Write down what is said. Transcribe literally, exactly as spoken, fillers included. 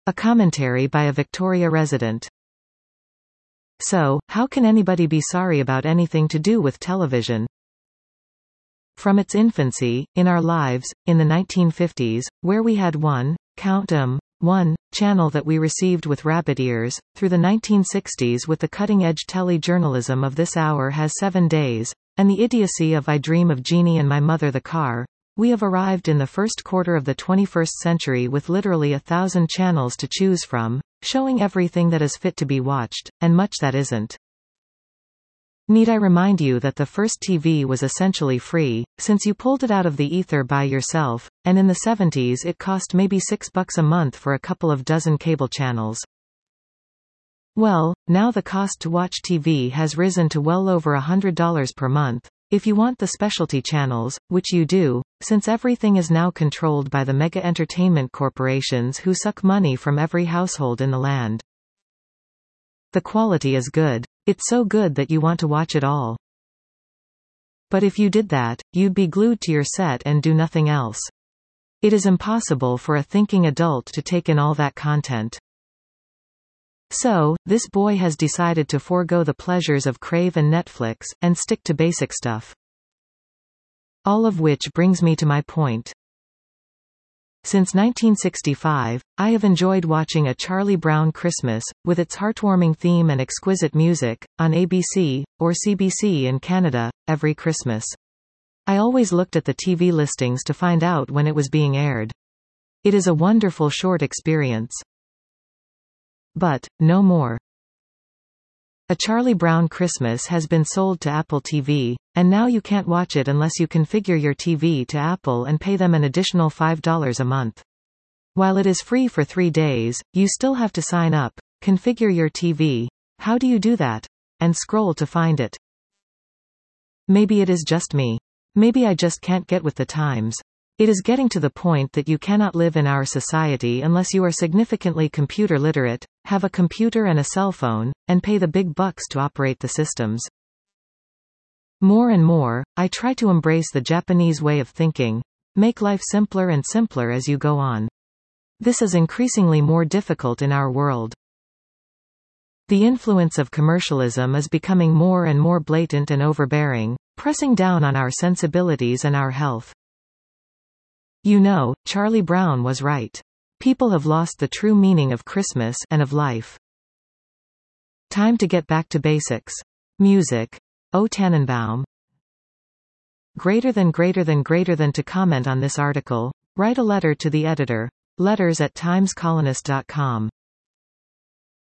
A commentary by a Victoria resident. So, how can anybody be sorry about anything to do with television? From its infancy, in our lives, in the nineteen fifties, where we had one, count 'em, one, channel that we received with rabbit ears, through the nineteen sixties with the cutting-edge tele-journalism of This Hour Has Seven Days, and the idiocy of I Dream of Jeannie and My Mother the Car, we have arrived in the first quarter of the twenty-first century with literally a thousand channels to choose from, showing everything that is fit to be watched, and much that isn't. Need I remind you that the first T V was essentially free, since you pulled it out of the ether by yourself, and in the seventies it cost maybe six bucks a month for a couple of dozen cable channels. Well, now the cost to watch T V has risen to well over a hundred dollars per month, if you want the specialty channels, which you do, since everything is now controlled by the mega entertainment corporations who suck money from every household in the land. The quality is good. It's so good that you want to watch it all. But if you did that, you'd be glued to your set and do nothing else. It is impossible for a thinking adult to take in all that content. So, this boy has decided to forego the pleasures of Crave and Netflix, and stick to basic stuff. All of which brings me to my point. Since nineteen sixty-five, I have enjoyed watching A Charlie Brown Christmas, with its heartwarming theme and exquisite music, on A B C, or C B C in Canada, every Christmas. I always looked at the T V listings to find out when it was being aired. It is a wonderful short experience. But, no more. A Charlie Brown Christmas has been sold to Apple T V, and now you can't watch it unless you configure your T V to Apple and pay them an additional five dollars a month. While it is free for three days, you still have to sign up, configure your T V, how do you do that? And scroll to find it. Maybe it is just me. Maybe I just can't get with the times. It is getting to the point that you cannot live in our society unless you are significantly computer literate, have a computer and a cell phone, and pay the big bucks to operate the systems. More and more, I try to embrace the Japanese way of thinking. Make life simpler and simpler as you go on. This is increasingly more difficult in our world. The influence of commercialism is becoming more and more blatant and overbearing, pressing down on our sensibilities and our health. You know, Charlie Brown was right. People have lost the true meaning of Christmas and of life. Time to get back to basics. Music. O Tannenbaum. Greater than greater than greater than to comment on this article, write a letter to the editor. Letters at timescolonist dot com.